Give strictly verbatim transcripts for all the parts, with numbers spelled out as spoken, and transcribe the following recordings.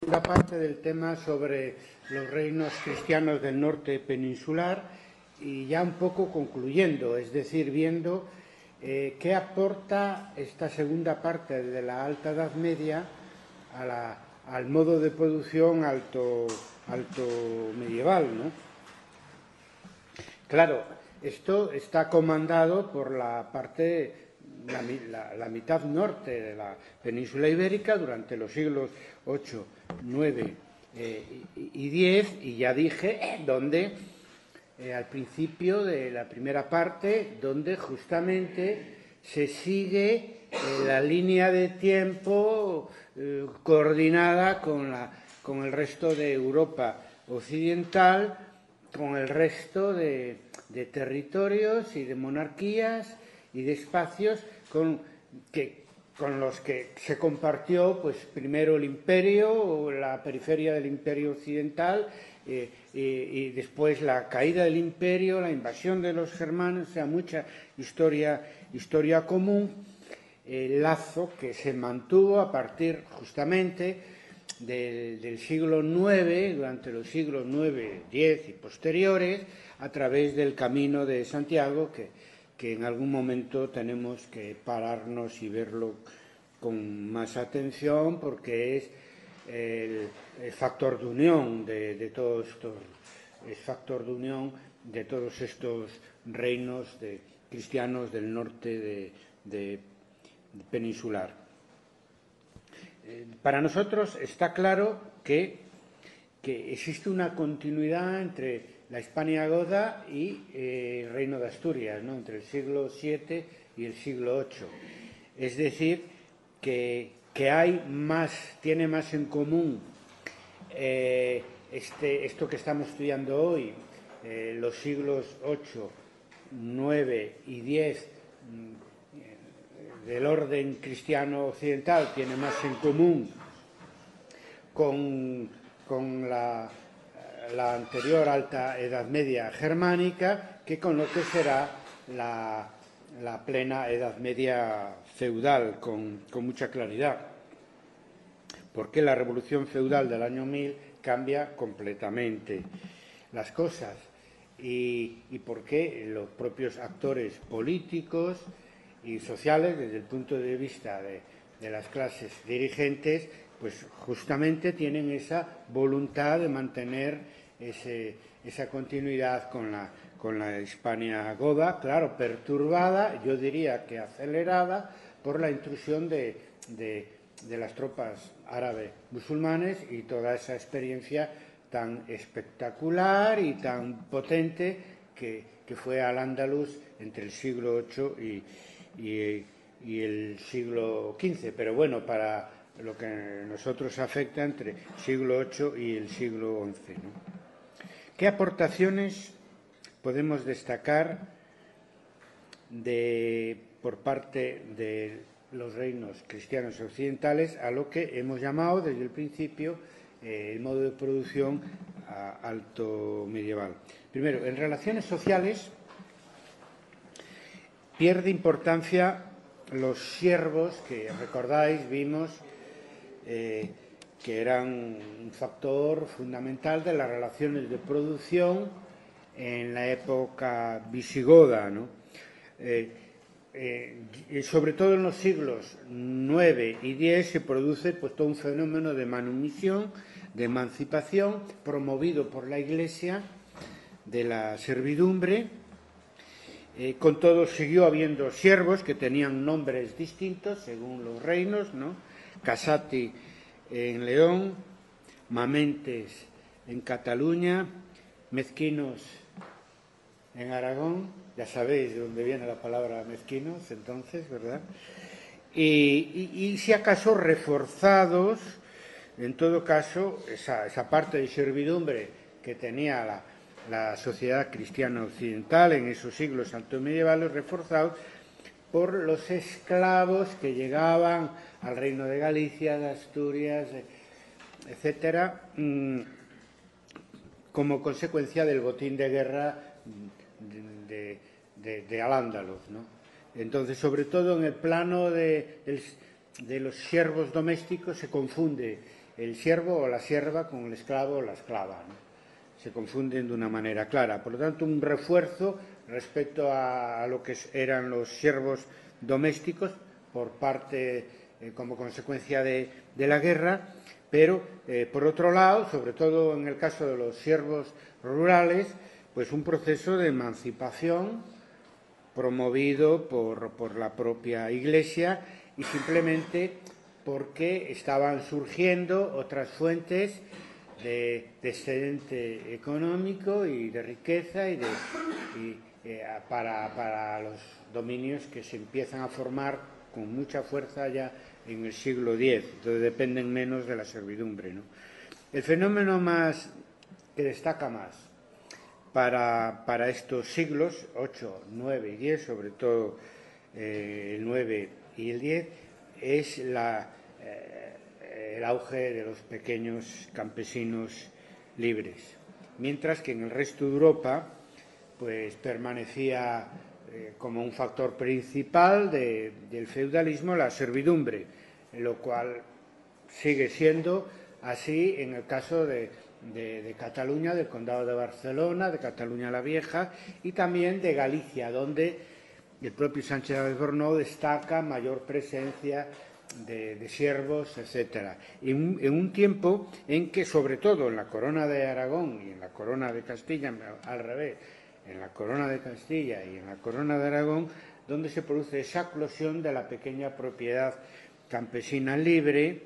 segunda parte del tema sobre los reinos cristianos del norte peninsular y ya un poco concluyendo, es decir, viendo eh, qué aporta esta segunda parte de la Alta Edad Media a la, al modo de producción alto, alto medieval, ¿no? Claro, esto está comandado por la parte... La, la, la mitad norte de la península ibérica durante los siglos ocho, nueve eh, y diez, y ya dije eh, donde eh, al principio de la primera parte, donde justamente se sigue eh, la línea de tiempo eh, coordinada con, la, con el resto de Europa occidental, con el resto de, de territorios y de monarquías y de espacios con, que, con los que se compartió pues primero el imperio o la periferia del imperio occidental eh, y, y después la caída del imperio, la invasión de los germanos, o sea, mucha historia, historia común, el eh, lazo que se mantuvo a partir justamente del, del siglo nueve, durante los siglos nueve, diez y posteriores, a través del Camino de Santiago, que que en algún momento tenemos que pararnos y verlo con más atención porque es el, el factor de unión de, de todos estos, es factor de unión de todos estos reinos de cristianos del norte de, de, de peninsular. Eh, para nosotros está claro que, que existe una continuidad entre la Hispania goda y eh, el Reino de Asturias, ¿no? Entre el siglo siete y el siglo ocho. Es decir, que, que hay más, tiene más en común eh, este, esto que estamos estudiando hoy, eh, los siglos ocho, nueve y diez del orden cristiano occidental, tiene más en común con, con la... la anterior Alta Edad Media germánica que con lo que será la, la plena Edad Media feudal, con, con mucha claridad. Porque la revolución feudal del año mil cambia completamente las cosas y, y porque los propios actores políticos y sociales, desde el punto de vista de, de las clases dirigentes, pues justamente tienen esa voluntad de mantener ese, esa continuidad con la, con la Hispania goda, claro, perturbada, yo diría que acelerada, por la intrusión de, de, de las tropas árabes musulmanes y toda esa experiencia tan espectacular y tan potente que, que fue al-Ándalus entre el siglo ocho y, y, y el siglo quince. Pero bueno, para lo que a nosotros afecta entre el siglo ocho y el siglo once, ¿no? ¿Qué aportaciones podemos destacar de, por parte de los reinos cristianos occidentales a lo que hemos llamado desde el principio eh, el modo de producción a alto medieval? Primero, en relaciones sociales pierde importancia los siervos, que recordáis, vimos eh, que eran un factor fundamental de las relaciones de producción en la época visigoda, ¿no? Eh, eh, sobre todo en los siglos nueve y diez se produce pues, todo un fenómeno de manumisión, de emancipación, promovido por la Iglesia, de la servidumbre. Eh, con todo siguió habiendo siervos que tenían nombres distintos según los reinos, ¿no? Casati en León, Mamentes en Cataluña, Mezquinos en Aragón, ya sabéis de dónde viene la palabra mezquinos entonces, ¿verdad? Y, y, y si acaso reforzados, en todo caso, esa, esa parte de servidumbre que tenía la, la sociedad cristiana occidental en esos siglos altomedievales, reforzados por los esclavos que llegaban al reino de Galicia, de Asturias, etcétera, como consecuencia del botín de guerra de, de, de, de Al-Ándalus, ¿no? Entonces, sobre todo en el plano de, de los siervos domésticos se confunde el siervo o la sierva con el esclavo o la esclava, ¿no? Se confunden de una manera clara. Por lo tanto, un refuerzo respecto a, a lo que eran los siervos domésticos por parte, eh, como consecuencia de, de la guerra, pero, eh, por otro lado, sobre todo en el caso de los siervos rurales, pues un proceso de emancipación promovido por, por la propia Iglesia y simplemente porque estaban surgiendo otras fuentes de, de excedente económico y de riqueza y, de, y eh, para, para los dominios que se empiezan a formar con mucha fuerza ya en el siglo diez, entonces dependen menos de la servidumbre, ¿no? El fenómeno más que destaca más para, para estos siglos, ocho, nueve y diez, sobre todo eh, el nueve y el diez, es la, eh, el auge de los pequeños campesinos libres, mientras que en el resto de Europa pues permanecía eh, como un factor principal de, del feudalismo la servidumbre, lo cual sigue siendo así en el caso de, de, de Cataluña, del Condado de Barcelona, de Cataluña la Vieja y también de Galicia, donde el propio Sánchez Albornoz destaca mayor presencia de, de siervos, etcétera. Y en, en un tiempo en que, sobre todo en la corona de Aragón y en la corona de Castilla, al revés, en la corona de Castilla y en la corona de Aragón, donde se produce esa eclosión de la pequeña propiedad campesina libre,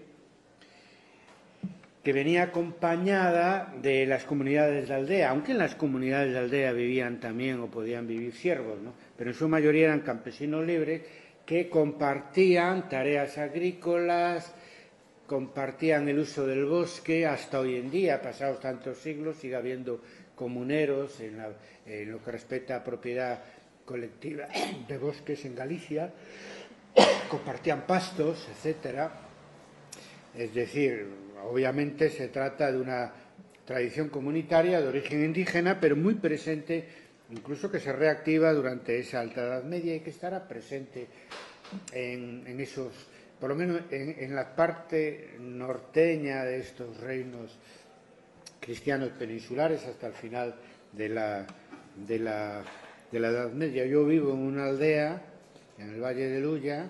que venía acompañada de las comunidades de aldea, aunque en las comunidades de aldea vivían también o podían vivir siervos, ¿no? Pero en su mayoría eran campesinos libres que compartían tareas agrícolas, compartían el uso del bosque. Hasta hoy en día, pasados tantos siglos, sigue habiendo comuneros en, la, en lo que respecta a propiedad colectiva de bosques en Galicia, compartían pastos, etcétera. Es decir, obviamente se trata de una tradición comunitaria de origen indígena, pero muy presente, incluso que se reactiva durante esa Alta Edad Media y que estará presente en, en esos, por lo menos en, en la parte norteña de estos reinos cristianos peninsulares hasta el final de la, de la, de la Edad Media. Yo vivo en una aldea, en el Valle de Luya,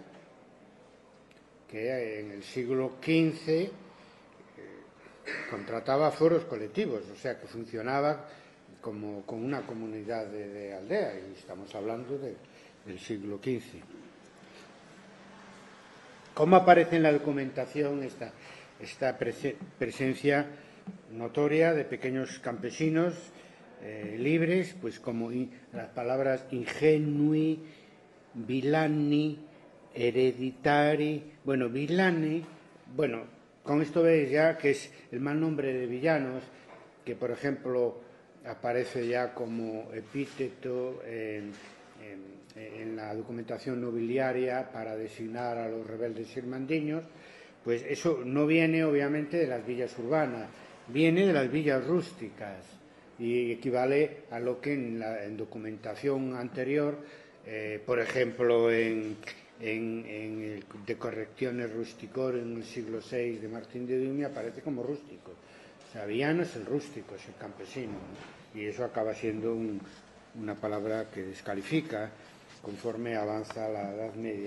que en el siglo quince eh, contrataba foros colectivos, o sea que funcionaba como, como una comunidad de, de aldea, y estamos hablando de, del siglo quince. ¿Cómo aparece en la documentación esta, esta prese, presencia notoria de pequeños campesinos eh, libres? Pues como in, las palabras ingenui, villani, hereditari. Bueno, villani, bueno, con esto veis ya que es el mal nombre de villanos, que por ejemplo aparece ya como epíteto en, en, en la documentación nobiliaria para designar a los rebeldes irmandiños. Pues eso no viene obviamente de las villas urbanas, viene de las villas rústicas y equivale a lo que en la en documentación anterior, eh, por ejemplo en En, en el de Correcciones Rusticor en el siglo seis de Martín de Dumia aparece como rústico. O sea, villano es el rústico, es el campesino, ¿no? Y eso acaba siendo un, una palabra que descalifica conforme avanza la Edad Media.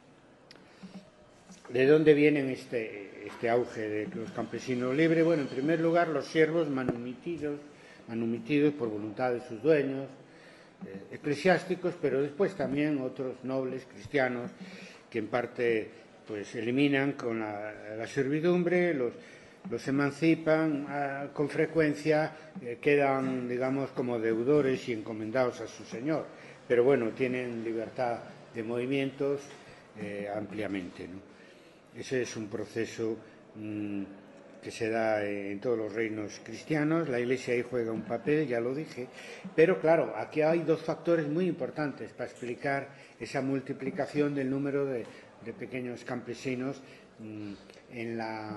¿De dónde viene este, este auge de los campesinos libres? Bueno, en primer lugar, los siervos manumitidos, manumitidos por voluntad de sus dueños, Eh, eclesiásticos, pero después también otros nobles cristianos que en parte pues eliminan con la, la servidumbre, los, los emancipan, a, con frecuencia eh, quedan, digamos, como deudores y encomendados a su señor, pero bueno, tienen libertad de movimientos eh, ampliamente, ¿no? Ese es un proceso mmm, que se da en todos los reinos cristianos. La Iglesia ahí juega un papel, ya lo dije, pero claro, aquí hay dos factores muy importantes para explicar esa multiplicación del número de, de pequeños campesinos mmm, en la,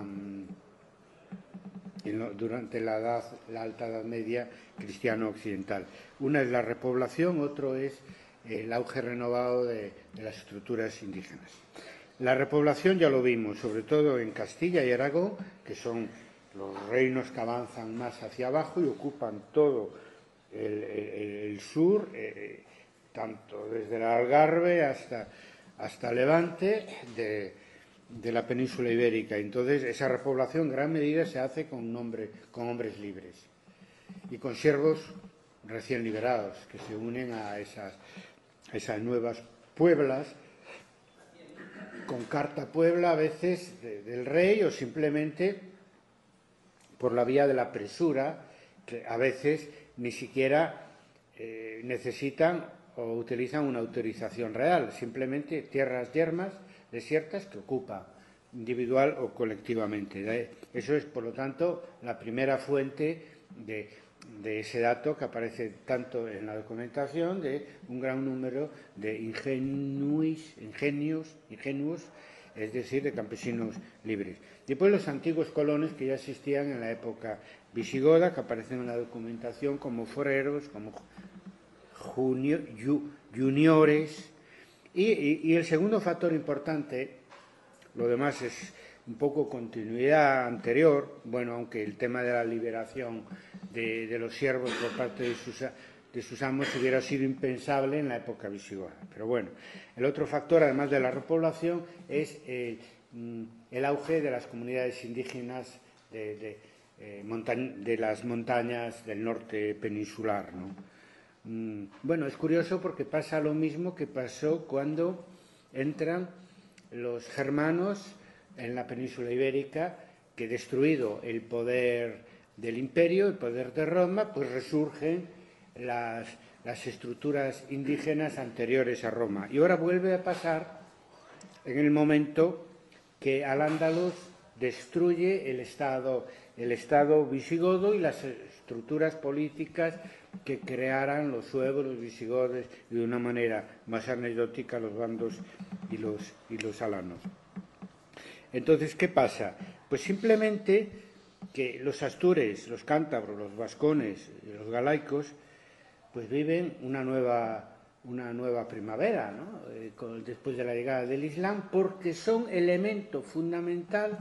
en lo, durante la, edad, la Alta Edad Media cristiano-occidental. Una es la repoblación, otro es el auge renovado de, de las estructuras indígenas. La repoblación ya lo vimos, sobre todo en Castilla y Aragón, que son los reinos que avanzan más hacia abajo y ocupan todo el, el, el sur, eh, tanto desde el Algarve hasta, hasta Levante de, de la península ibérica. Entonces, esa repoblación en gran medida se hace con, nombre, con hombres libres y con siervos recién liberados que se unen a esas, a esas nuevas pueblas, con carta puebla a veces de, del rey o simplemente por la vía de la presura, que a veces ni siquiera eh, necesitan o utilizan una autorización real, simplemente tierras yermas, desiertas, que ocupa individual o colectivamente. Eso es, por lo tanto, la primera fuente de, de ese dato que aparece tanto en la documentación de un gran número de ingenuis, ingenios, ingenuos, es decir, de campesinos libres. Después los antiguos colonos que ya existían en la época visigoda, que aparecen en la documentación como foreros, como junior, juniores. Y, y, y el segundo factor importante, lo demás es un poco continuidad anterior, bueno, aunque el tema de la liberación de, de los siervos por parte de sus, de sus amos hubiera sido impensable en la época visigoda. Pero bueno, el otro factor, además de la repoblación, es el, el auge de las comunidades indígenas de, de, eh, de las montañas del norte peninsular, ¿no? Bueno, es curioso porque pasa lo mismo que pasó cuando entran los germanos en la península ibérica, que destruido el poder del imperio, el poder de Roma, pues resurgen las, las estructuras indígenas anteriores a Roma. Y ahora vuelve a pasar en el momento que Al-Ándalus destruye el Estado, el Estado visigodo y las estructuras políticas que crearan los suevos, los visigodos y de una manera más anecdótica los bandos y los, y los alanos. Entonces, ¿qué pasa? Pues simplemente que los astures, los cántabros, los vascones y los galaicos pues viven una nueva, una nueva primavera, ¿no? eh, con, después de la llegada del Islam, porque son elemento fundamental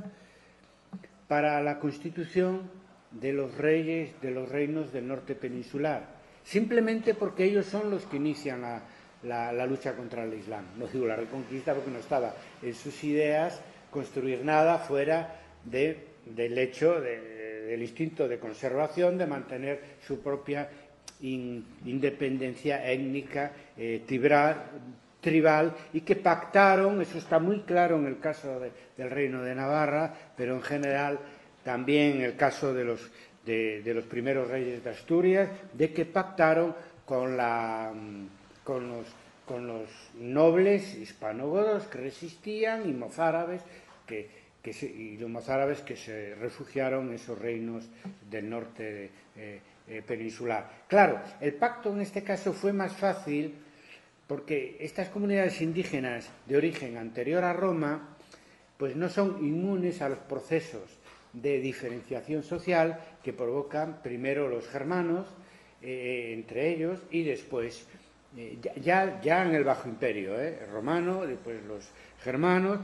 para la constitución de los reyes, de los reinos del norte peninsular, simplemente porque ellos son los que inician la, la, la lucha contra el Islam. No digo la reconquista porque no estaba en sus ideas construir nada fuera de, del hecho, de, del instinto de conservación, de mantener su propia in, independencia étnica, eh, tribal, tribal, y que pactaron, eso está muy claro en el caso de, del Reino de Navarra, pero en general también en el caso de los, de, de los primeros reyes de Asturias, de que pactaron con, la, con, los, con los nobles hispanogodos que resistían y mozárabes que, que se, y los mozárabes que se refugiaron en esos reinos del norte eh, eh, peninsular. Claro, el pacto en este caso fue más fácil porque estas comunidades indígenas de origen anterior a Roma pues no son inmunes a los procesos de diferenciación social que provocan primero los germanos, eh, entre ellos, y después, eh, ya, ya en el Bajo Imperio, eh, romano, después los germanos,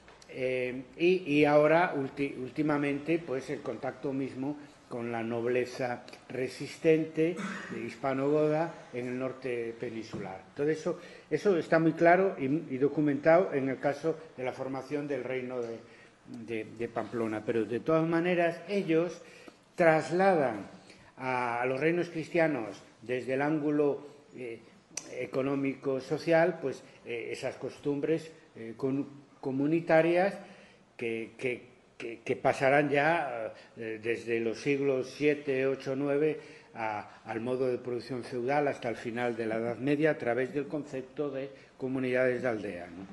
eh, y, y ahora, ulti, últimamente, pues el contacto mismo con la nobleza resistente de hispanogoda en el norte peninsular. Todo eso, eso está muy claro y, y documentado en el caso de la formación del reino de De, de Pamplona, pero de todas maneras ellos trasladan a, a los reinos cristianos desde el ángulo eh, económico-social pues eh, esas costumbres eh, con, comunitarias que, que, que, que pasarán ya eh, desde los siglos siete, ocho, nueve a, al modo de producción feudal hasta el final de la Edad Media a través del concepto de comunidades de aldea, ¿no?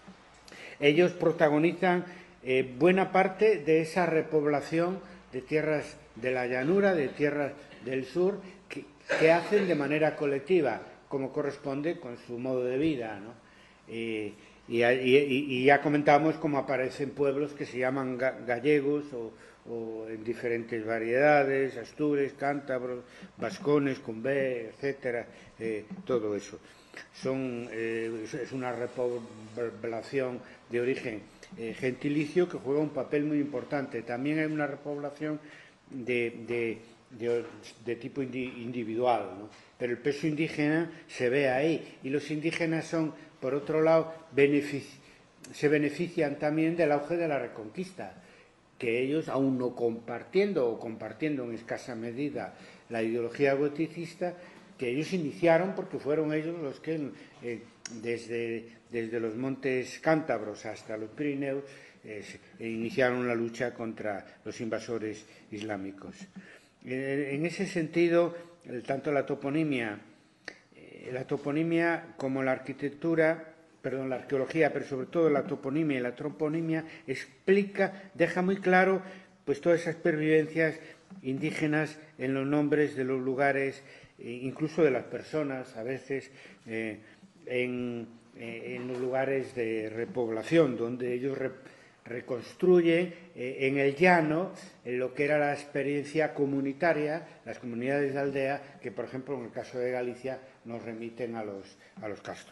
Ellos protagonizan Eh, buena parte de esa repoblación de tierras de la llanura, de tierras del sur, que, que hacen de manera colectiva, como corresponde con su modo de vida, ¿no? Eh, y, y, y ya comentamos cómo aparecen pueblos que se llaman gallegos o, o en diferentes variedades, astures, cántabros, vascones, con B, etcétera, eh, todo eso. Son, eh, es una repoblación de origen eh, gentilicio que juega un papel muy importante. También hay una repoblación de, de, de, de tipo individual, ¿no? Pero el peso indígena se ve ahí, y los indígenas son, por otro lado, benefici- se benefician también del auge de la Reconquista, que ellos, aún no compartiendo o compartiendo en escasa medida la ideología goticista, que ellos iniciaron, porque fueron ellos los que eh, desde, desde los montes cántabros hasta los Pirineos eh, iniciaron la lucha contra los invasores islámicos. Eh, en ese sentido, tanto la toponimia, eh, la toponimia como la arquitectura, perdón, la arqueología, pero sobre todo la toponimia y la toponimia explica, deja muy claro pues todas esas pervivencias indígenas en los nombres de los lugares, incluso de las personas, a veces eh, en, eh, en los lugares de repoblación, donde ellos re, reconstruyen eh, en el llano en lo que era la experiencia comunitaria, las comunidades de aldea, que por ejemplo en el caso de Galicia nos remiten a los, a los castros.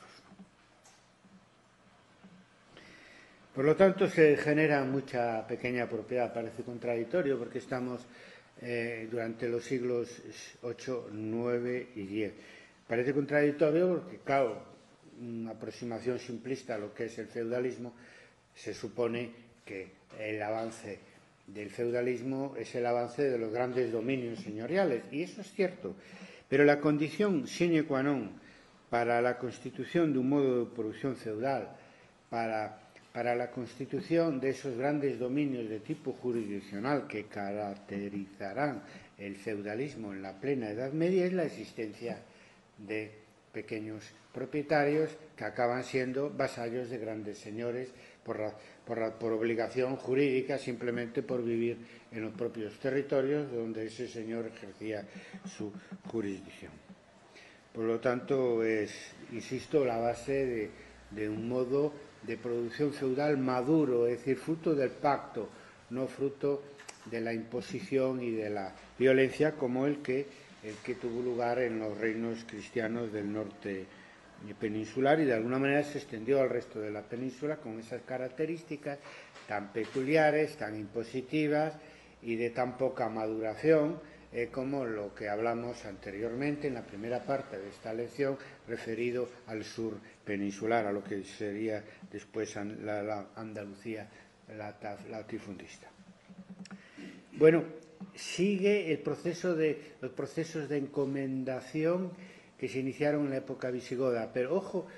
Por lo tanto, se genera mucha pequeña propiedad. Parece contradictorio porque estamos eh, durante los siglos ocho, nueve y diez. Parece contradictorio porque, claro, una aproximación simplista a lo que es el feudalismo, se supone que el avance del feudalismo es el avance de los grandes dominios señoriales, y eso es cierto. Pero la condición sine qua non para la constitución de un modo de producción feudal, para... para la constitución de esos grandes dominios de tipo jurisdiccional que caracterizarán el feudalismo en la plena Edad Media, es la existencia de pequeños propietarios que acaban siendo vasallos de grandes señores por, la, por, la, por obligación jurídica, simplemente por vivir en los propios territorios donde ese señor ejercía su jurisdicción. Por lo tanto, es, insisto, la base de, de un modo de producción feudal maduro, es decir, fruto del pacto, no fruto de la imposición y de la violencia como el que, el que tuvo lugar en los reinos cristianos del norte peninsular, y de alguna manera se extendió al resto de la península con esas características tan peculiares, tan impositivas y de tan poca maduración, eh, como lo que hablamos anteriormente en la primera parte de esta lección, referido al sur peninsular, a lo que sería después la, la Andalucía latifundista. Bueno, sigue el proceso de, los procesos de encomendación que se iniciaron en la época visigoda, pero ojo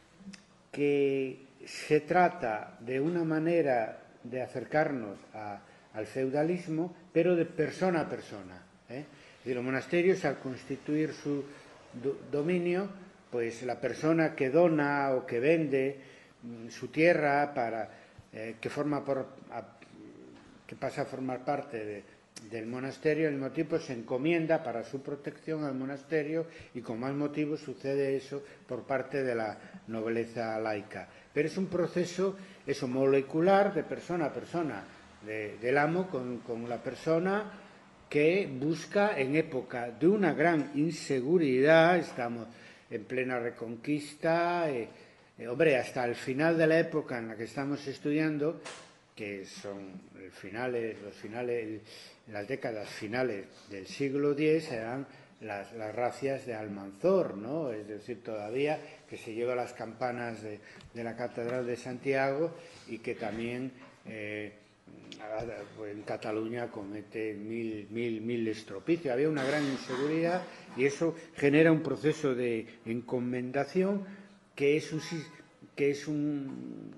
que se trata de una manera de acercarnos a, al feudalismo, pero de persona a persona, ¿eh? Y los monasterios, al constituir su do, dominio, pues la persona que dona o que vende mm, su tierra para eh, que forma por a, que pasa a formar parte de, del monasterio, al mismo tiempo se encomienda para su protección al monasterio, y con más motivo sucede eso por parte de la nobleza laica. Pero es un proceso eso molecular de persona a persona, de, del amo con, con la persona, que busca en época de una gran inseguridad, estamos en plena reconquista, eh, eh, hombre, hasta el final de la época en la que estamos estudiando, que son el finales, los finales, las décadas finales del siglo diez, eran las, las racias de Almanzor, ¿no? Es decir, todavía que se lleva las campanas de, de la Catedral de Santiago, y que también eh, en Cataluña comete mil, mil, mil estropicios. Había una gran inseguridad, y eso genera un proceso de encomendación que es, un, que es un,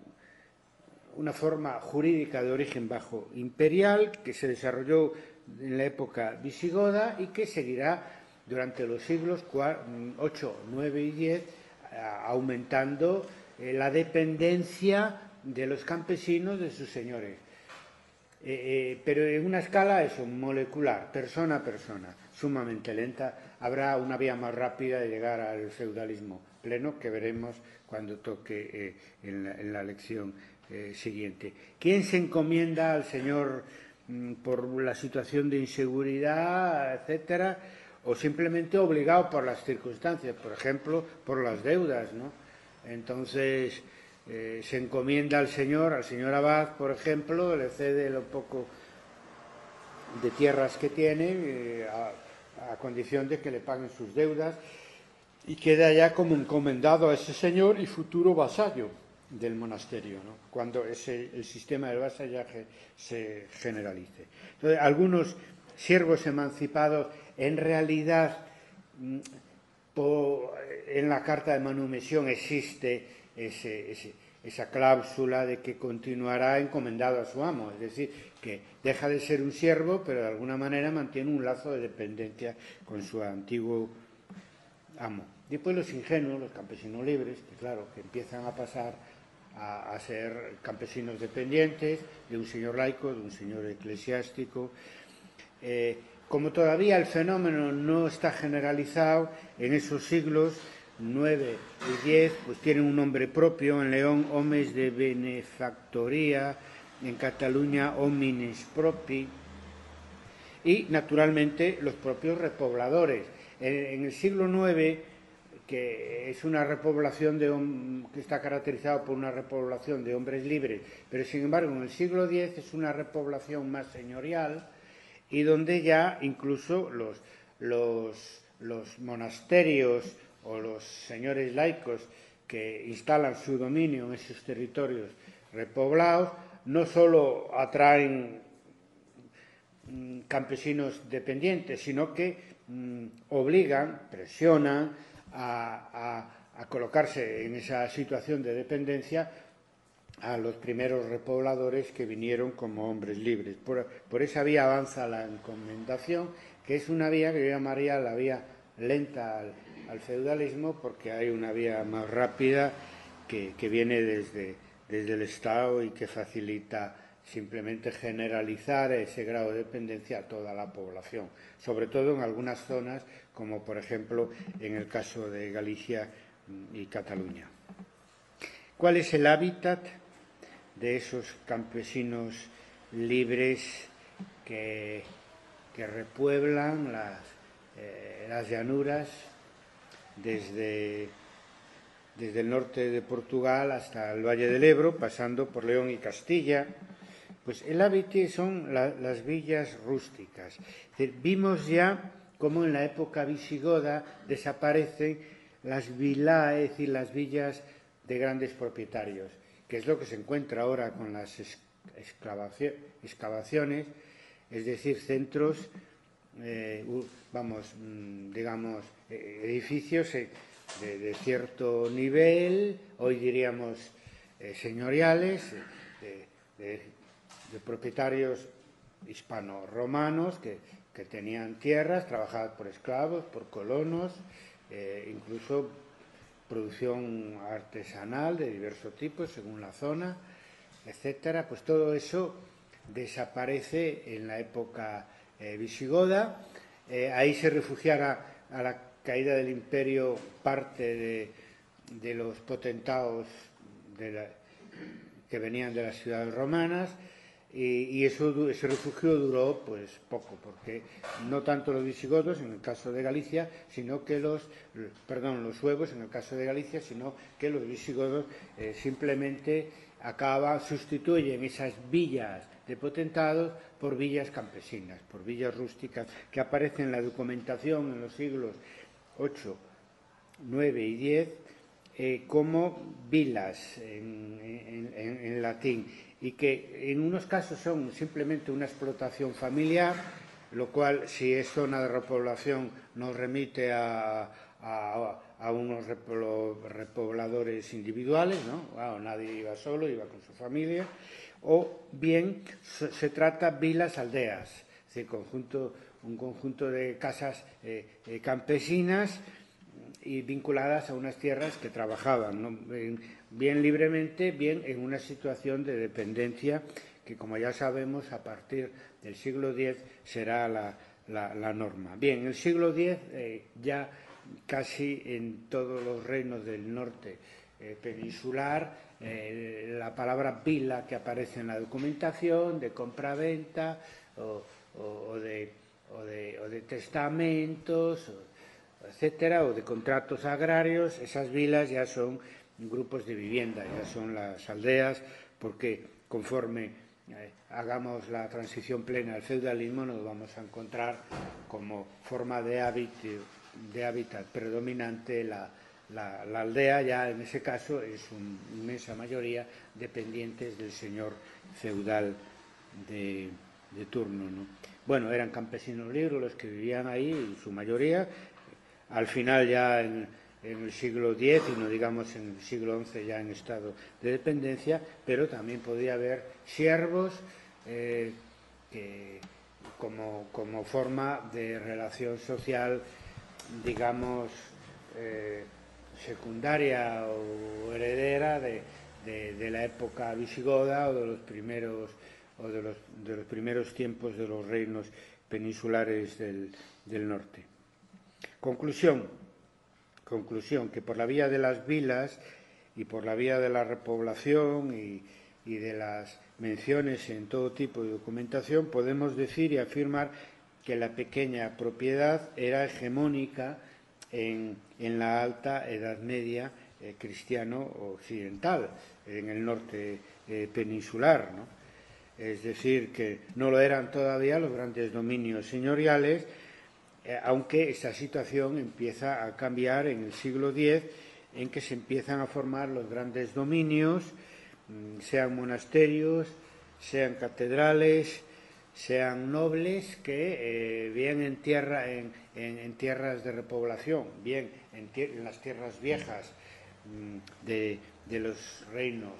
una forma jurídica de origen bajo imperial que se desarrolló en la época visigoda y que seguirá durante los siglos ocho, nueve y diez, aumentando la dependencia de los campesinos de sus señores. Eh, eh, pero en una escala eso, molecular, persona a persona, sumamente lenta. Habrá una vía más rápida de llegar al feudalismo pleno, que veremos cuando toque eh, en, la, en la lección eh, siguiente. ¿Quién se encomienda al señor por la situación de inseguridad, etcétera, o simplemente obligado por las circunstancias, por ejemplo, por las deudas, ¿no? Entonces, eh, se encomienda al señor, al señor abad, por ejemplo, le cede lo poco de tierras que tiene eh, a, a condición de que le paguen sus deudas, y queda ya como encomendado a ese señor y futuro vasallo del monasterio, ¿no? Cuando ese, el sistema del vasallaje se generalice. Entonces, algunos siervos emancipados, en realidad, por, en la carta de manumisión existe ese, ese, esa cláusula de que continuará encomendado a su amo, es decir, que deja de ser un siervo, pero de alguna manera mantiene un lazo de dependencia con su antiguo amo. Después los ingenuos, los campesinos libres, que claro, que empiezan a pasar a, a ser campesinos dependientes de un señor laico, de un señor eclesiástico. Eh, como todavía el fenómeno no está generalizado, en esos siglos nueve y diez pues tienen un nombre propio. En León, homes de benefactoría; en Cataluña, homines propi; y naturalmente los propios repobladores. En, en el siglo nueve, que es una repoblación de, que está caracterizado por una repoblación de hombres libres, pero sin embargo en el siglo diez es una repoblación más señorial, y donde ya incluso los, los, los monasterios o los señores laicos que instalan su dominio en esos territorios repoblados no solo atraen mmm, campesinos dependientes, sino que mmm, obligan, presionan a, a, a colocarse en esa situación de dependencia a los primeros repobladores que vinieron como hombres libres. Por, por esa vía avanza la encomendación, que es una vía que yo llamaría la vía lenta al, al feudalismo, porque hay una vía más rápida que, que viene desde, desde el Estado y que facilita simplemente generalizar ese grado de dependencia a toda la población, sobre todo en algunas zonas, como por ejemplo en el caso de Galicia y Cataluña. ¿Cuál es el hábitat de esos campesinos libres que, que repueblan las, eh, las llanuras desde, desde el norte de Portugal hasta el Valle del Ebro, pasando por León y Castilla? Pues el hábitat son la, las villas rústicas. Es decir, vimos ya cómo en la época visigoda desaparecen las villae, es decir, las villas de grandes propietarios, que es lo que se encuentra ahora con las excavaciones, es decir, centros, eh, vamos, digamos, edificios de, de cierto nivel, hoy diríamos eh, señoriales, de, de, de propietarios hispano-romanos que, que tenían tierras trabajadas por esclavos, por colonos, eh, incluso producción artesanal de diversos tipos según la zona, etcétera. Pues todo eso desaparece en la época eh, visigoda. Eh, ahí se refugiara a la caída del imperio parte de, de los potentados de la, que venían de las ciudades romanas, y, y eso, ese refugio duró pues poco, porque no tanto los visigodos en el caso de Galicia, sino que los, perdón, los suevos en el caso de Galicia, sino que los visigodos eh, simplemente acaban, sustituyen esas villas de potentados por villas campesinas, por villas rústicas, que aparecen en la documentación en los siglos ocho, nueve y diez eh, como vilas en, en, en, en latín, y que en unos casos son simplemente una explotación familiar, lo cual, si es zona de repoblación, nos remite a, a, a unos repobladores individuales, ¿no? Bueno, nadie iba solo, iba con su familia, o bien se, se trata vilas aldeas, es decir, conjunto, un conjunto de casas eh, eh, campesinas y vinculadas a unas tierras que trabajaban, ¿no? bien libremente, bien en una situación de dependencia que, como ya sabemos, a partir del siglo diez será la, la, la norma. Bien, en el siglo diez eh, ya casi en todos los reinos del norte eh, peninsular eh, la palabra vila que aparece en la documentación, de compra-venta o, o, o, de, o, de, o de testamentos, o, etcétera, o de contratos agrarios. Esas vilas ya son grupos de vivienda, ya son las aldeas, porque conforme eh, hagamos la transición plena al feudalismo nos vamos a encontrar como forma de hábitat, de hábitat predominante la La, la aldea, ya en ese caso, es una inmensa mayoría dependientes del señor feudal de, de turno, ¿no? Bueno, eran campesinos libres los que vivían ahí, en su mayoría. Al final, ya en, en el siglo diez, y no digamos en el siglo once, ya en estado de dependencia, pero también podía haber siervos eh, que, como, como forma de relación social, digamos, eh, secundaria o heredera de, de, de la época visigoda o de los primeros o de los, de los primeros tiempos de los reinos peninsulares del, del norte. Conclusión, conclusión, que por la vía de las vilas y por la vía de la repoblación y, y de las menciones en todo tipo de documentación podemos decir y afirmar que la pequeña propiedad era hegemónica En, en la alta Edad Media eh, cristiano-occidental, en el norte eh, peninsular, ¿no? Es decir, que no lo eran todavía los grandes dominios señoriales, eh, aunque esta situación empieza a cambiar en el siglo diez, en que se empiezan a formar los grandes dominios, sean monasterios, sean catedrales, sean nobles que eh, bien en, tierra, en, en, en tierras de repoblación, bien en, en las tierras viejas de, de los reinos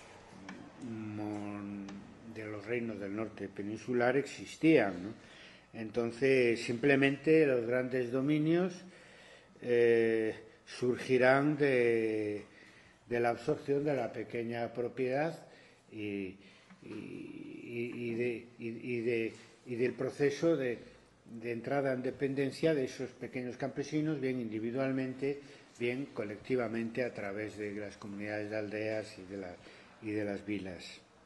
de los reinos del norte peninsular existían, ¿no? Entonces simplemente los grandes dominios eh, surgirán de, de la absorción de la pequeña propiedad y Y, y, de, y, y, de, y del proceso de, de entrada en dependencia de esos pequeños campesinos, bien individualmente, bien colectivamente a través de las comunidades de aldeas y de, la, y de las vilas.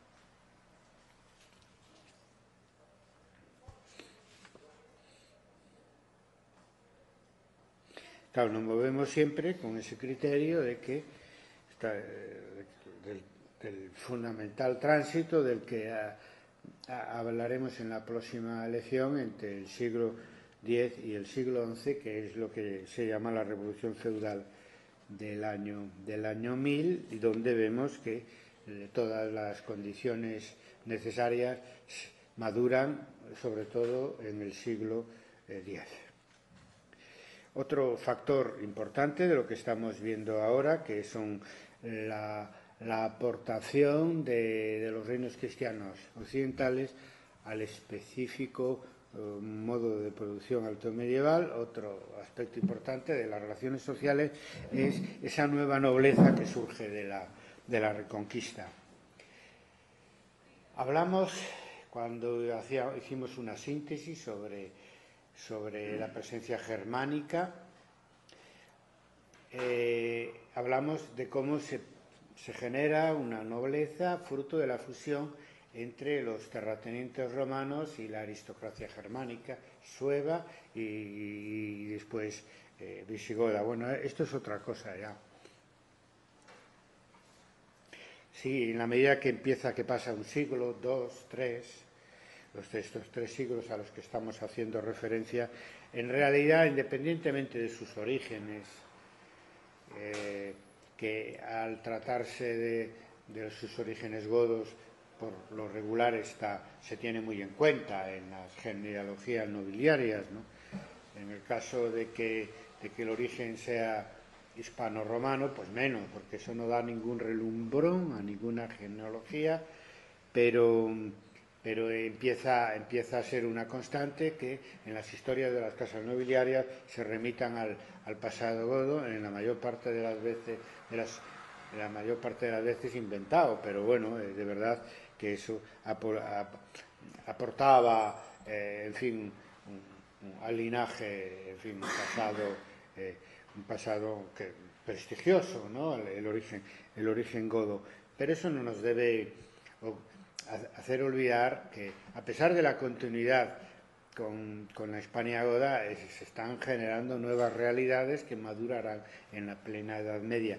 Claro, nos movemos siempre con ese criterio de que está, de, del el fundamental tránsito del que a, a, hablaremos en la próxima lección entre el siglo diez y el siglo once, que es lo que se llama la Revolución Feudal del año, del año mil, y donde vemos que eh, todas las condiciones necesarias maduran, sobre todo en el siglo diez. Otro factor importante de lo que estamos viendo ahora, que son la la aportación de, de los reinos cristianos occidentales al específico eh, modo de producción altomedieval. Otro aspecto importante de las relaciones sociales es esa nueva nobleza que surge de la, de la Reconquista. Hablamos, cuando hacía, hicimos una síntesis sobre, sobre la presencia germánica, eh, hablamos de cómo se se genera una nobleza fruto de la fusión entre los terratenientes romanos y la aristocracia germánica, sueva y, y después eh, visigoda. Bueno, esto es otra cosa ya. Sí, en la medida que empieza, que pasa un siglo, dos, tres, los, estos tres siglos a los que estamos haciendo referencia, en realidad, independientemente de sus orígenes, eh, que al tratarse de, de sus orígenes godos, por lo regular está, se tiene muy en cuenta en las genealogías nobiliarias, ¿no? En el caso de que, de que el origen sea hispano-romano, pues menos, porque eso no da ningún relumbrón a ninguna genealogía, pero, pero empieza, empieza a ser una constante que en las historias de las casas nobiliarias se remitan al, al pasado godo, en la mayor parte de las veces de las, de la mayor parte de las veces inventado, pero bueno, eh, de verdad que eso apor, ap, aportaba, eh, en fin, un, un, al linaje, en fin, un pasado, eh, un pasado que prestigioso, ¿no? el, el, origen, el origen godo. Pero eso no nos debe hacer olvidar que, a pesar de la continuidad con, con la Hispania goda, es, se están generando nuevas realidades que madurarán en la plena Edad Media.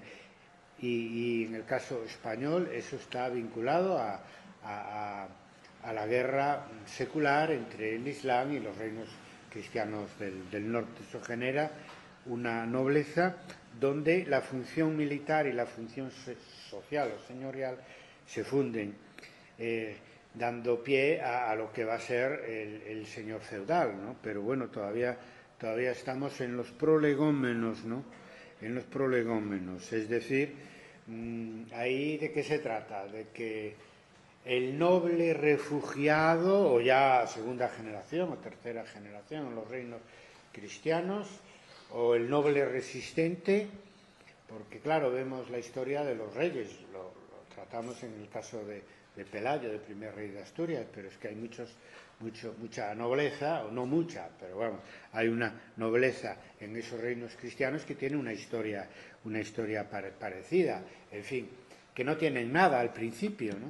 Y, y en el caso español eso está vinculado a, a, a, a la guerra secular entre el Islam y los reinos cristianos del, del norte. Eso genera una nobleza donde la función militar y la función social o señorial se funden, eh, dando pie a, a lo que va a ser el, el señor feudal, ¿no? Pero bueno, todavía, todavía estamos en los prolegómenos, ¿no? En los prolegómenos, es decir, mmm, ahí de qué se trata, de que el noble refugiado, o ya segunda generación o tercera generación en los reinos cristianos, o el noble resistente, porque claro, vemos la historia de los reyes, lo, lo tratamos en el caso de, de Pelayo, del primer rey de Asturias, pero es que hay muchos, mucho, mucha nobleza, o no mucha, pero vamos, hay una nobleza en esos reinos cristianos que tiene una historia, una historia pare, parecida, en fin, que no tienen nada al principio, ¿no?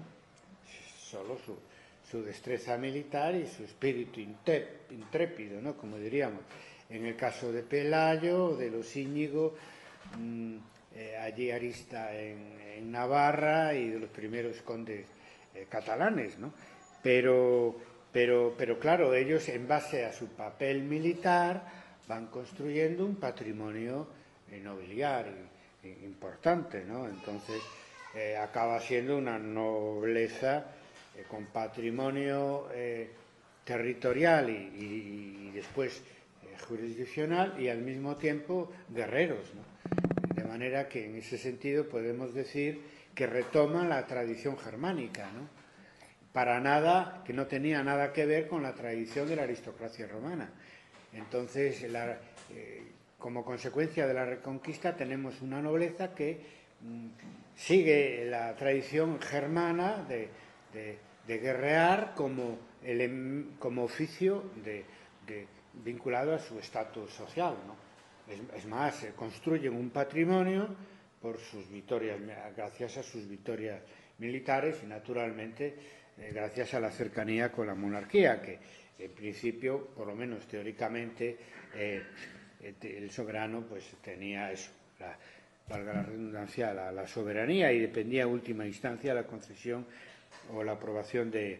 Solo su, su destreza militar y su espíritu intrépido, ¿no? Como diríamos. En el caso de Pelayo, de los Íñigo, mmm, eh, allí Arista en, en Navarra y de los primeros condes eh, catalanes, ¿no? Pero, pero, pero claro, ellos en base a su papel militar van construyendo un patrimonio eh, nobiliario eh, importante, ¿no? Entonces eh, acaba siendo una nobleza eh, con patrimonio eh, territorial y, y, y después jurisdiccional y al mismo tiempo guerreros, ¿no? De manera que en ese sentido podemos decir que retoman la tradición germánica, ¿no? Para nada, que no tenía nada que ver con la tradición de la aristocracia romana. Entonces, la, eh, como consecuencia de la Reconquista tenemos una nobleza que mmm, sigue la tradición germana de, de, de guerrear como, el, como oficio de, de vinculado a su estatus social, ¿no? Es, es más, se construyen un patrimonio por sus victorias, gracias a sus victorias militares y naturalmente eh, gracias a la cercanía con la monarquía, que en principio, por lo menos teóricamente, eh, el soberano pues tenía eso, la, valga la redundancia, la, la soberanía y dependía en última instancia la concesión o la aprobación de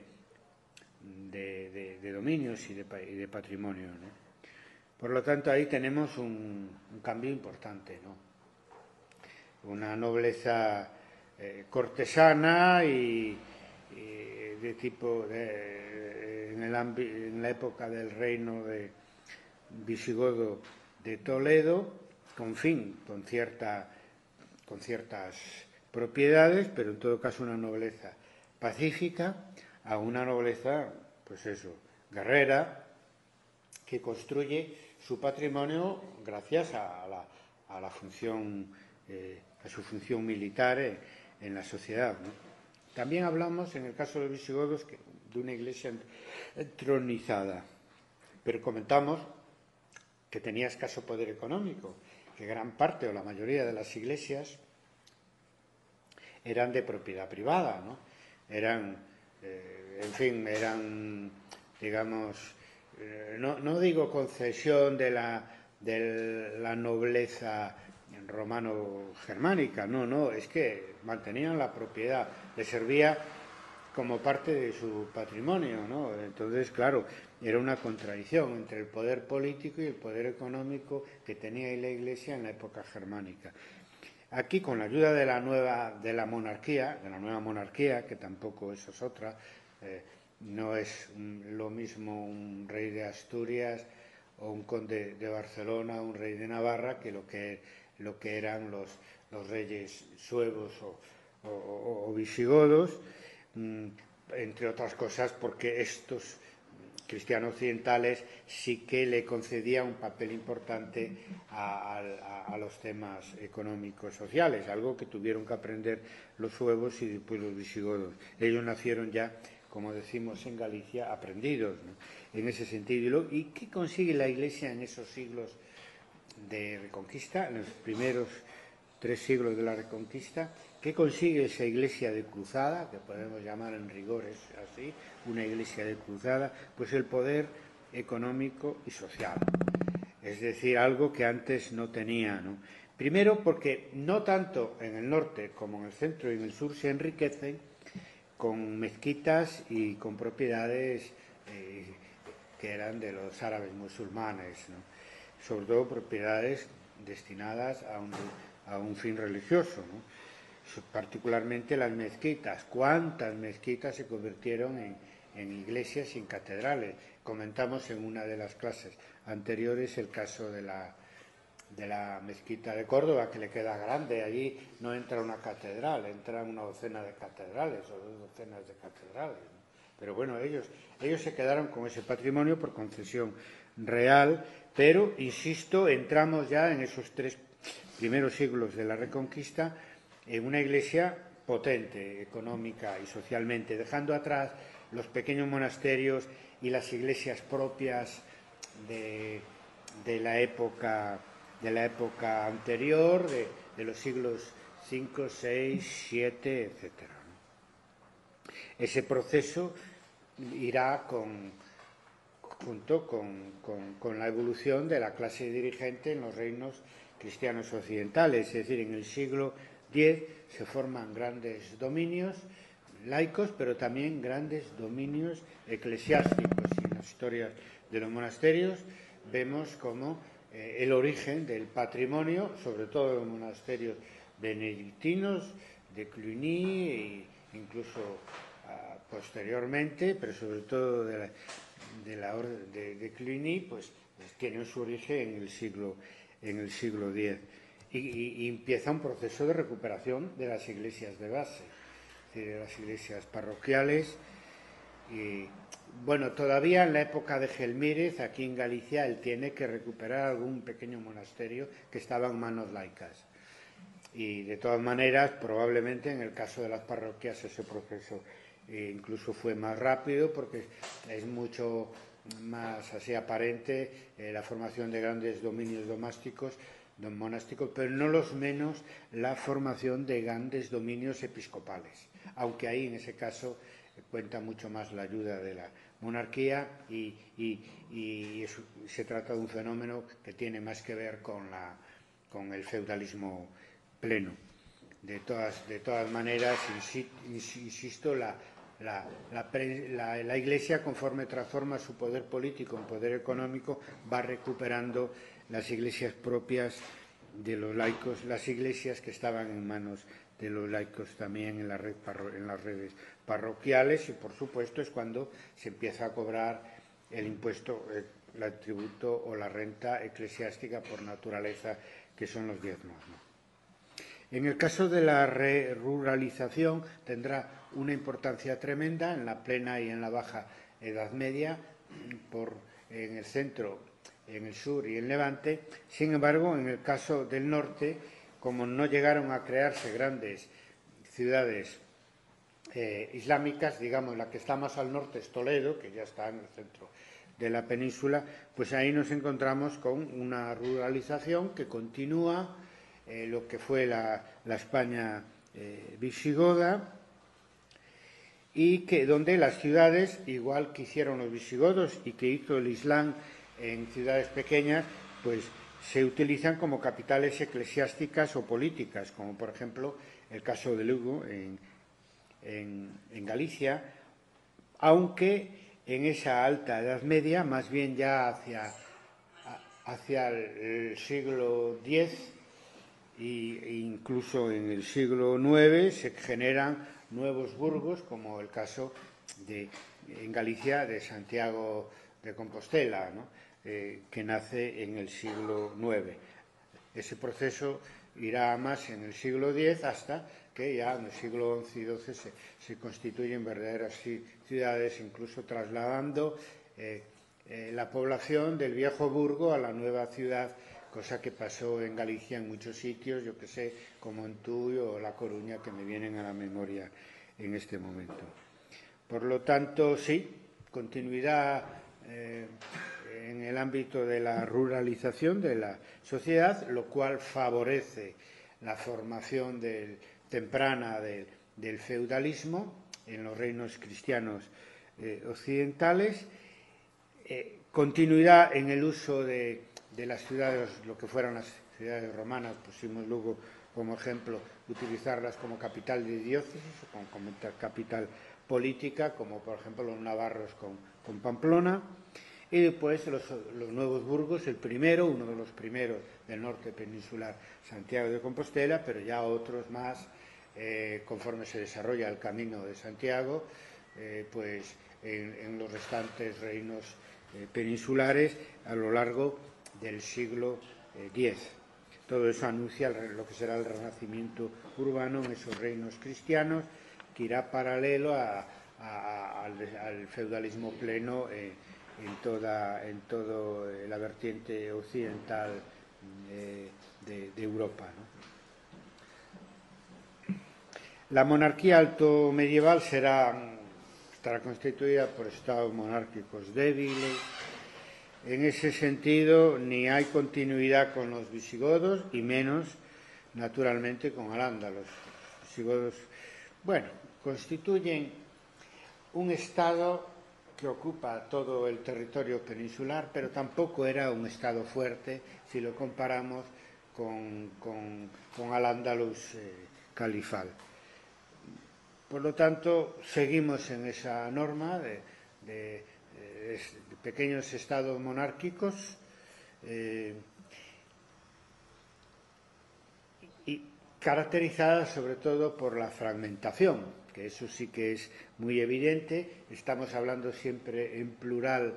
De, de, de dominios y de, y de patrimonio, ¿no? Por lo tanto, ahí tenemos un, un cambio importante, ¿no? Una nobleza eh, cortesana y, y de tipo de, en, el en la época del reino de visigodo de Toledo, con fin, con cierta, con ciertas propiedades, pero en todo caso una nobleza pacífica, a una nobleza, pues eso, guerrera, que construye su patrimonio gracias a la, a la función, eh, a su función militar eh, en la sociedad, ¿no? También hablamos, en el caso de los visigodos, que, de una iglesia entronizada, pero comentamos que tenía escaso poder económico, que gran parte o la mayoría de las iglesias eran de propiedad privada, ¿no? Eran Eh, en fin, eran, digamos, eh, no, no digo concesión de la, de la nobleza romano-germánica, no, no, es que mantenían la propiedad, le servía como parte de su patrimonio, ¿no? Entonces, claro, era una contradicción entre el poder político y el poder económico que tenía la Iglesia en la época germánica. Aquí, con la ayuda de la nueva, de la monarquía, de la nueva monarquía, que tampoco eso es otra, eh, no es un, lo mismo un rey de Asturias o un conde de Barcelona, un rey de Navarra, que lo que, lo que eran los, los reyes suevos o, o, o visigodos, mmm, entre otras cosas porque estos cristianos occidentales sí que le concedía un papel importante a, a, a los temas económicos sociales, algo que tuvieron que aprender los suevos y después los visigodos. Ellos nacieron ya, como decimos en Galicia, aprendidos, ¿no? En ese sentido. ¿Y qué consigue la Iglesia en esos siglos de Reconquista, en los primeros tres siglos de la Reconquista. ¿Qué consigue esa iglesia de cruzada, que podemos llamar en rigores así, una iglesia de cruzada? Pues el poder económico y social. Es decir, algo que antes no tenía, ¿no? Primero porque no tanto en el norte como en el centro y en el sur se enriquecen con mezquitas y con propiedades eh, que eran de los árabes musulmanes, ¿no? Sobre todo propiedades destinadas a un, a un fin religioso, ¿no? Particularmente las mezquitas. ¿Cuántas mezquitas se convirtieron en, en iglesias y en catedrales? Comentamos en una de las clases anteriores el caso de la, de la mezquita de Córdoba, que le queda grande. Allí no entra una catedral, entra una docena de catedrales o dos docenas de catedrales, ¿no? Pero bueno, ellos, ellos se quedaron con ese patrimonio por concesión real, pero, insisto, entramos ya en esos tres primeros siglos de la Reconquista en una iglesia potente, económica y socialmente, dejando atrás los pequeños monasterios y las iglesias propias de, de, la, época, de la época anterior, de, de los siglos cinco, seis, siete, etcétera, ¿no? Ese proceso irá con, junto con, con, con la evolución de la clase dirigente en los reinos cristianos occidentales, es decir, en el siglo diez se forman grandes dominios laicos, pero también grandes dominios eclesiásticos. Y en las historias de los monasterios vemos como eh, el origen del patrimonio, sobre todo de los monasterios benedictinos, de Cluny e incluso uh, posteriormente, pero sobre todo de la, de, la orden de, de Cluny, pues, pues tiene su origen en el siglo en el siglo diez. Y, y, y empieza un proceso de recuperación de las iglesias de base, de las iglesias parroquiales. Y bueno, todavía en la época de Gelmírez, aquí en Galicia, él tiene que recuperar algún pequeño monasterio que estaba en manos laicas. Y de todas maneras, probablemente en el caso de las parroquias ese proceso eh, incluso fue más rápido, porque es mucho más así aparente eh, la formación de grandes dominios domásticos, monásticos, pero no los menos la formación de grandes dominios episcopales, aunque ahí en ese caso eh, cuenta mucho más la ayuda de la monarquía y, y, y eso, se trata de un fenómeno que tiene más que ver con, la, con el feudalismo pleno. De todas, de todas maneras, insisto, la, la, la, la, la Iglesia, conforme transforma su poder político en poder económico, va recuperando las iglesias propias de los laicos, las iglesias que estaban en manos de los laicos también en, la red en las redes parroquiales, y por supuesto es cuando se empieza a cobrar el impuesto, el tributo o la renta eclesiástica por naturaleza, que son los diezmos, ¿no? En el caso de la ruralización tendrá una importancia tremenda en la plena y en la baja Edad Media, por, en el centro, en el sur y en Levante. Sin embargo, en el caso del norte, como no llegaron a crearse grandes ciudades eh, islámicas, digamos, la que está más al norte es Toledo, que ya está en el centro de la península, pues ahí nos encontramos con una ruralización que continúa. Eh, lo que fue la, la España eh, visigoda, y que donde las ciudades, igual que hicieron los visigodos y que hizo el Islam en ciudades pequeñas, pues se utilizan como capitales eclesiásticas o políticas, como por ejemplo el caso de Lugo en, en, en Galicia, aunque en esa alta Edad Media, más bien ya hacia, hacia el siglo diez, e incluso en el siglo nueve se generan nuevos burgos, como el caso de, en Galicia, de Santiago de Compostela, ¿no? eh, que nace en el siglo nueve. Ese proceso irá más en el siglo diez, hasta que ya en el siglo once y doce se, se constituyen verdaderas ciudades, incluso trasladando eh, eh, la población del viejo burgo a la nueva ciudad, cosa que pasó en Galicia en muchos sitios, yo que sé, como en Tui o La Coruña, que me vienen a la memoria en este momento. Por lo tanto, sí, continuidad eh, en el ámbito de la ruralización de la sociedad, lo cual favorece la formación del, temprana del, del feudalismo en los reinos cristianos eh, occidentales, eh, continuidad en el uso de, de las ciudades, lo que fueran las ciudades romanas, pusimos luego como ejemplo utilizarlas como capital de diócesis o como, como capital política, como por ejemplo los navarros con, con Pamplona, y después los, los nuevos burgos, el primero, uno de los primeros del norte peninsular, Santiago de Compostela, pero ya otros más, eh, conforme se desarrolla el camino de Santiago, eh, pues en, en los restantes reinos eh, peninsulares a lo largo del siglo diez. Todo eso anuncia lo que será el renacimiento urbano en esos reinos cristianos, que irá paralelo a, a, al, al feudalismo pleno eh, en toda en todo eh, la vertiente occidental eh, de, de Europa, ¿no? La monarquía alto medieval será, estará constituida por estados monárquicos débiles. En ese sentido, ni hay continuidad con los visigodos y menos, naturalmente, con Al-Ándalus. Los visigodos, bueno, constituyen un estado que ocupa todo el territorio peninsular, pero tampoco era un estado fuerte si lo comparamos con, con, con Al-Ándalus eh, califal. Por lo tanto, seguimos en esa norma de, de, de, de pequeños estados monárquicos eh, y caracterizadas sobre todo por la fragmentación, que eso sí que es muy evidente. Estamos hablando siempre en plural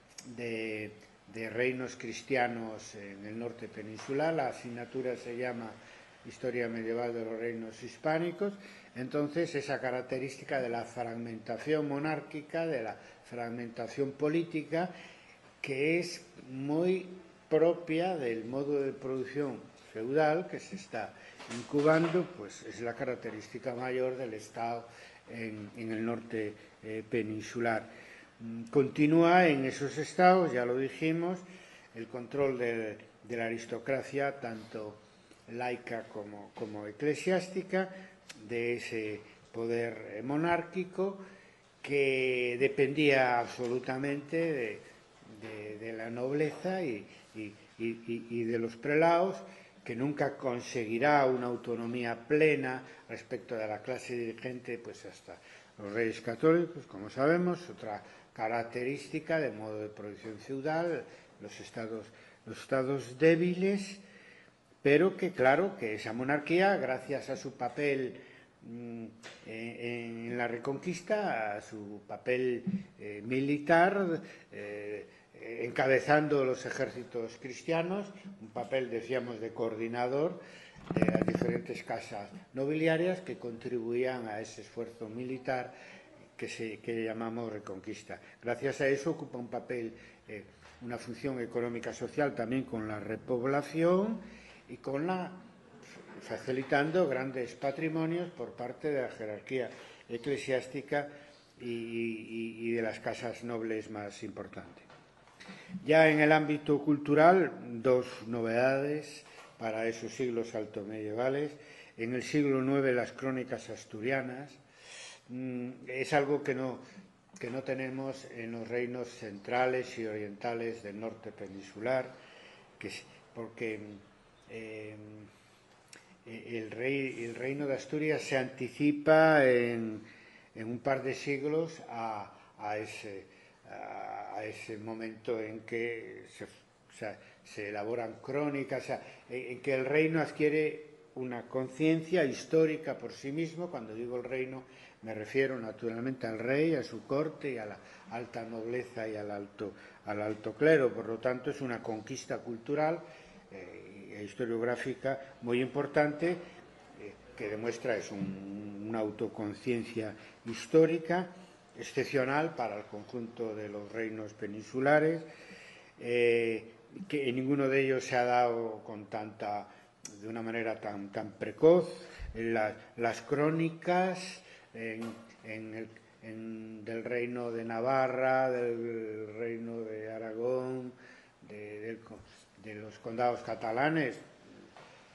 de, de reinos cristianos en el norte peninsular. La asignatura se llama Historia medieval de los reinos hispánicos. Entonces, esa característica de la fragmentación monárquica, de la fragmentación política, que es muy propia del modo de producción feudal que se está incubando, pues es la característica mayor del Estado en, en el norte eh, peninsular. Continúa en esos estados, ya lo dijimos, el control de, de la aristocracia, tanto laica como, como eclesiástica, de ese poder monárquico que dependía absolutamente de, de, de la nobleza y, y, y, y de los prelados, que nunca conseguirá una autonomía plena respecto de la clase dirigente, pues hasta los reyes católicos, como sabemos. Otra característica del modo de producción feudal, los estados, los estados débiles, pero que claro, que esa monarquía, gracias a su papel mmm, en, en la Reconquista, a su papel eh, militar, eh, encabezando los ejércitos cristianos, un papel, decíamos, de coordinador de las diferentes casas nobiliarias que contribuían a ese esfuerzo militar que, se, que llamamos Reconquista. Gracias a eso ocupa un papel, eh, una función económica social también con la repoblación y con la facilitando grandes patrimonios por parte de la jerarquía eclesiástica y, y, y de las casas nobles más importantes. Ya en el ámbito cultural, dos novedades para esos siglos altomedievales. En el siglo nueve, las crónicas asturianas. Es algo que no, que no tenemos en los reinos centrales y orientales del norte peninsular, que, porque eh, el, rey, el reino de Asturias se anticipa en, en un par de siglos a, a ese... a ese momento en que se, o sea, se elaboran crónicas, o sea, en que el reino adquiere una conciencia histórica por sí mismo. Cuando digo el reino me refiero naturalmente al rey, a su corte y a la alta nobleza y al alto, al alto clero. Por lo tanto, es una conquista cultural eh, e historiográfica muy importante eh, que demuestra es un, una autoconciencia histórica excepcional para el conjunto de los reinos peninsulares, eh, que en ninguno de ellos se ha dado con tanta, de una manera tan, tan precoz. La, las crónicas en, en el, en, del reino de Navarra, del reino de Aragón, de, de, de los condados catalanes,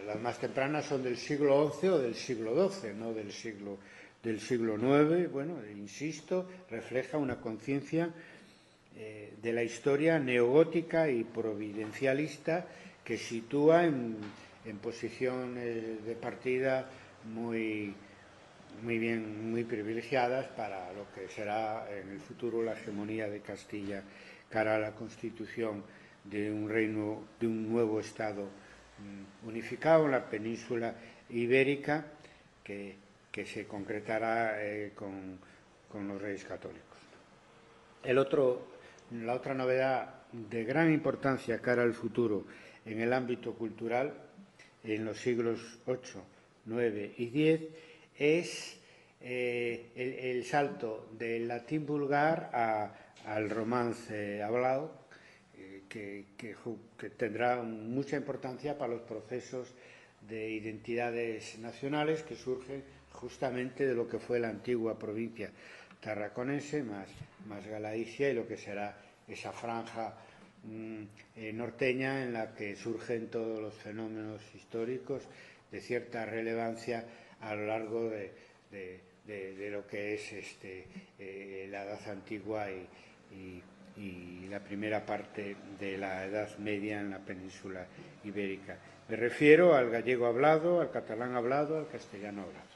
las más tempranas son del siglo once o del siglo doce, no del siglo, del siglo nueve. Bueno, insisto, refleja una conciencia eh, de la historia neogótica y providencialista que sitúa en, en posiciones de partida muy, muy bien, muy privilegiadas para lo que será en el futuro la hegemonía de Castilla cara a la constitución de un reino, de un nuevo Estado mm, unificado en la península ibérica que, que se concretará eh, con, con los reyes católicos. El otro, la otra novedad de gran importancia cara al futuro en el ámbito cultural en los siglos ocho, nueve y diez es eh, el, el salto del latín vulgar a, al romance hablado, eh, que, que, que tendrá mucha importancia para los procesos de identidades nacionales que surgen justamente de lo que fue la antigua provincia tarraconense, más, más Galicia, y lo que será esa franja mmm, eh, norteña en la que surgen todos los fenómenos históricos de cierta relevancia a lo largo de, de, de, de lo que es este, eh, la Edad Antigua y, y, y la primera parte de la Edad Media en la península ibérica. Me refiero al gallego hablado, al catalán hablado, al castellano hablado.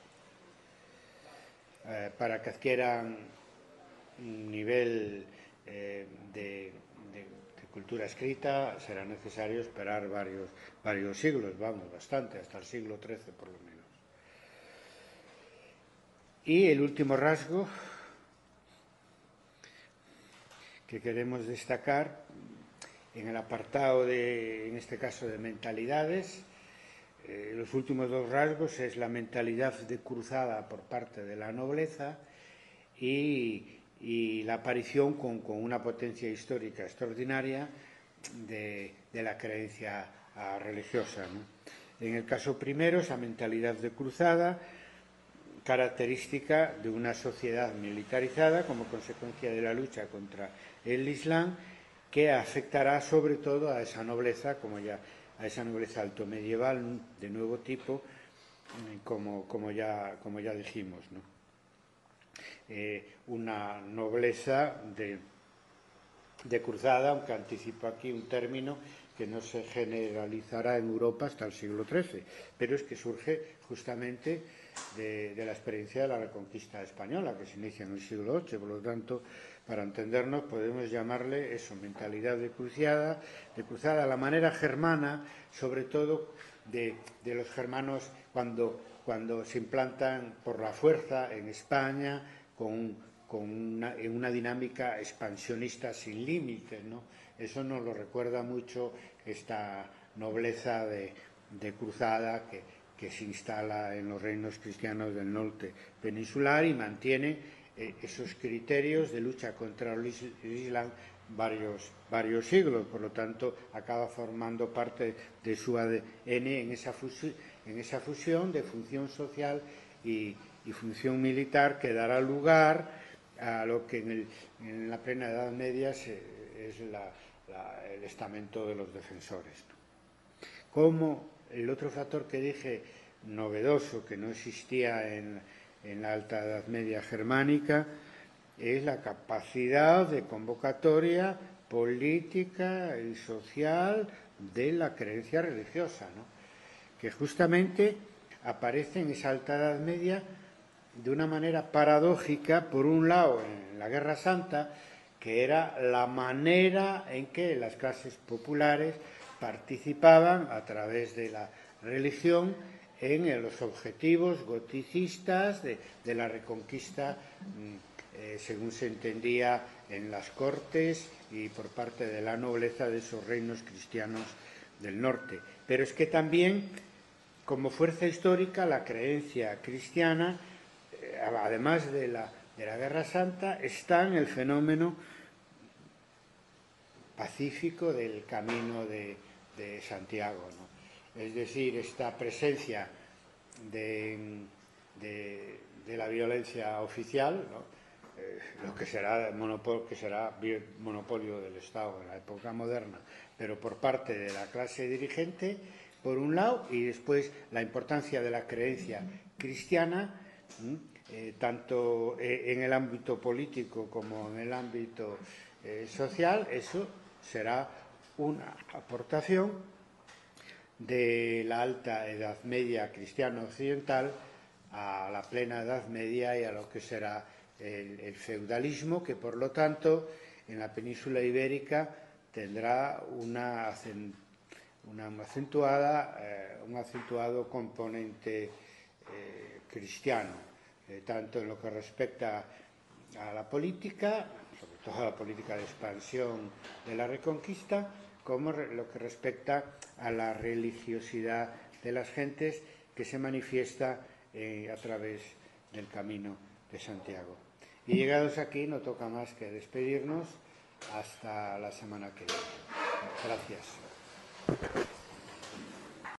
Eh, para que adquieran un nivel eh, de, de, de cultura escrita será necesario esperar varios, varios siglos, vamos, bastante, hasta el siglo trece por lo menos. Y el último rasgo que queremos destacar en el apartado de, en este caso, de mentalidades, Eh, los últimos dos rasgos es la mentalidad de cruzada por parte de la nobleza y, y la aparición con, con una potencia histórica extraordinaria de, de la creencia uh, religiosa, ¿no? En el caso primero, esa mentalidad de cruzada, característica de una sociedad militarizada como consecuencia de la lucha contra el Islam, que afectará sobre todo a esa nobleza, como ya a esa nobleza alto medieval de nuevo tipo, como, como, ya, como ya dijimos, ¿no? Eh, una nobleza de, de cruzada, aunque anticipo aquí un término que no se generalizará en Europa hasta el siglo trece, pero es que surge justamente de, de la experiencia de la reconquista española, que se inicia en el siglo ocho, por lo tanto, para entendernos, podemos llamarle eso, mentalidad de cruzada, de cruzada a la manera germana, sobre todo de, de los germanos cuando, cuando se implantan por la fuerza en España, con, con una, en una dinámica expansionista sin límites, ¿no? Eso nos lo recuerda mucho esta nobleza de, de cruzada que, que se instala en los reinos cristianos del norte peninsular y mantiene esos criterios de lucha contra el Islam varios, varios siglos, por lo tanto acaba formando parte de su A D N en esa fusión, en esa fusión de función social y, y función militar que dará lugar a lo que en, el, en la plena Edad Media se, es la, la, el estamento de los defensores, ¿no? Como el otro factor que dije novedoso, que no existía en en la Alta Edad Media germánica, es la capacidad de convocatoria política y social de la creencia religiosa, ¿no? Que justamente aparece en esa Alta Edad Media de una manera paradójica, por un lado en la Guerra Santa, que era la manera en que las clases populares participaban a través de la religión en los objetivos goticistas de, de la reconquista, eh, según se entendía en las cortes y por parte de la nobleza de esos reinos cristianos del norte. Pero es que también, como fuerza histórica, la creencia cristiana, eh, además de la, de la Guerra Santa, está en el fenómeno pacífico del camino de, de Santiago, ¿no? Es decir, esta presencia de, de, de la violencia oficial, ¿no? eh, lo que será, monopolio, que será monopolio del Estado en la época moderna, pero por parte de la clase dirigente, por un lado, y después la importancia de la creencia cristiana, eh, tanto en el ámbito político como en el ámbito eh, social. Eso será una aportación de la alta Edad Media cristiana occidental a la plena Edad Media y a lo que será el, el feudalismo, que por lo tanto en la península ibérica tendrá una, una acentuada, eh, un acentuado componente eh, cristiano, eh, tanto en lo que respecta a la política, sobre todo a la política de expansión de la Reconquista, como lo que respecta a la religiosidad de las gentes, que se manifiesta eh, a través del Camino de Santiago. Y llegados aquí no toca más que despedirnos hasta la semana que viene. Gracias.